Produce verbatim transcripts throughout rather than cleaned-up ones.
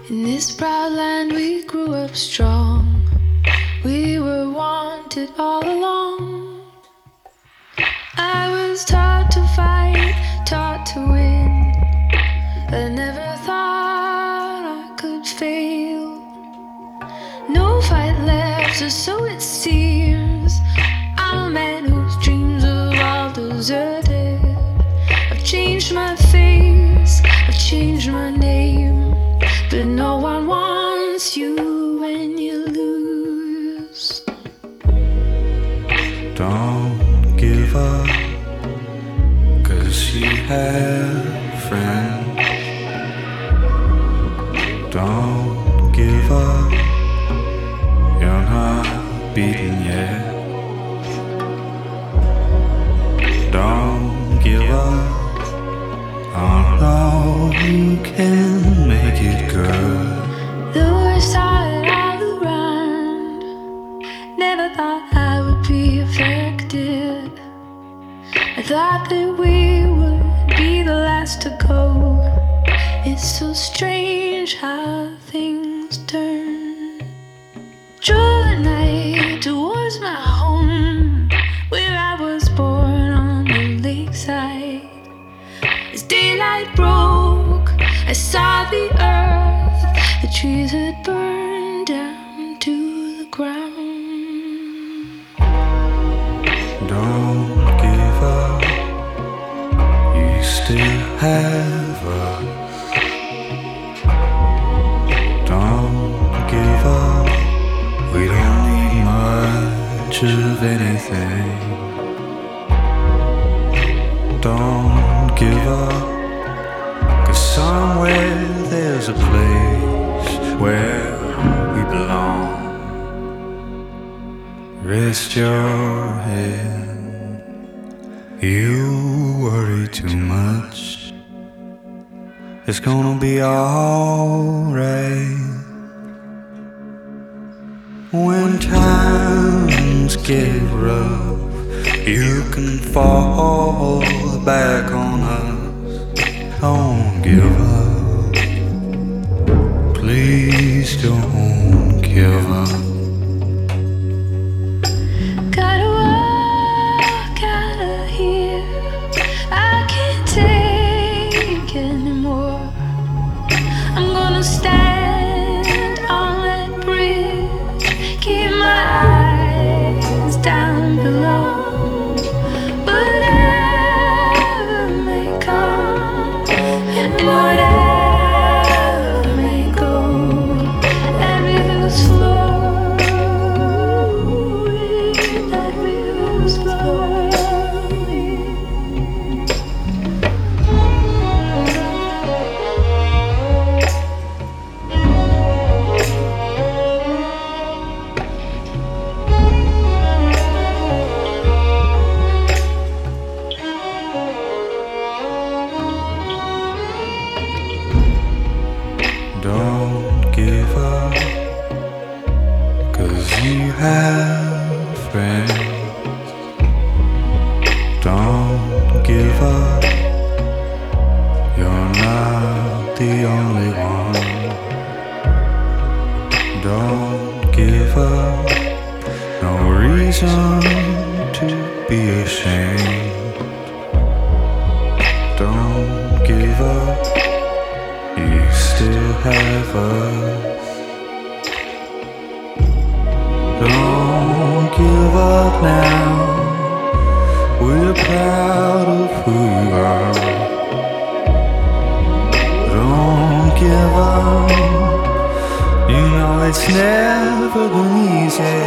In this proud land we grew up strong. We were wanted all along. I was taught to fight, taught to win. I never thought I could fail. No fight left, or so it seems. I'm a man whose dreams are all deserted. I've changed my face, I've changed my name, but no one wants you when you lose. Don't give up, 'cause you have friends. Don't give up, you're not beaten yet. Don't give up, I know you can make it good. The worst started all around. Never thought I would be affected. I thought that we would be the last to go. It's so strange how things turn. Drove the night towards my home, where I was born on the lakeside. As daylight broke, I saw the earth. The trees had burned down to the ground. Don't give up, you still have us. Don't give up, we don't need much of anything. Don't give up, 'cause somewhere there's a place where we belong. Rest your head, you worry too much. It's gonna be alright. When times get rough, you can fall back on us. Don't give up, please don't give up. Gotta walk out of here, I can't take anymore. I'm gonna stand on that bridge, keep my eyes down below. Whatever may come and whatever may go, that river's flowing, that river's flowing. Don't give up, 'cause you have friends. Don't give up, you're not the only one. Don't give up, no reason to be ashamed. Don't give up, you still have us. Don't give up now, we're proud of who you are. Don't give up, you know it's never been easy.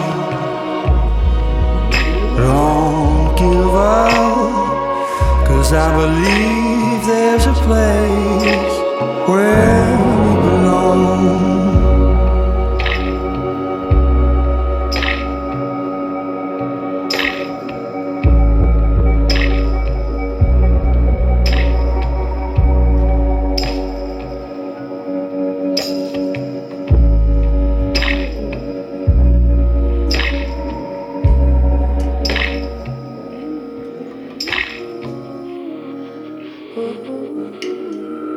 Don't give up, 'cause I believe there's a place where we belong. Ooh.